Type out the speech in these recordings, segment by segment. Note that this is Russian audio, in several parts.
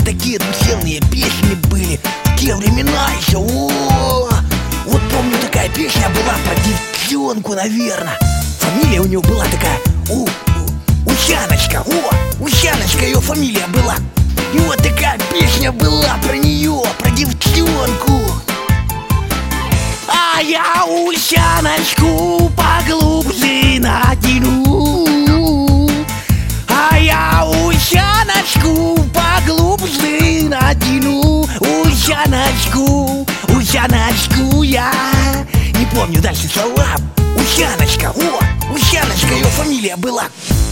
такие душевные песни были в те времена еще. Вот помню, такая песня была про девчонку, наверное. Фамилия у нее была такая Усяночка. Усяночка ее фамилия была. И вот такая песня была про нее, про девчонку. А я Усяночку поглубже натяну. А я Усяночку поглубже натяну. Усяночку, Усяночку я. Не помню дальше слова. Усяночка, Усяночка ее фамилия была.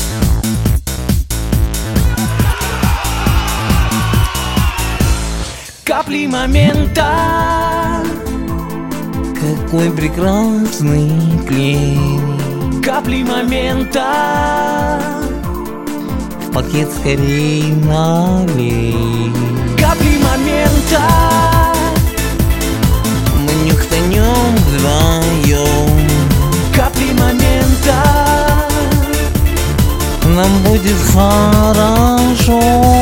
Капли момента, какой прекрасный клей. капли момента, В пакет скорей налей. капли момента. Мы нюхнем вдвоем. Капли момента, Нам будет хорошо.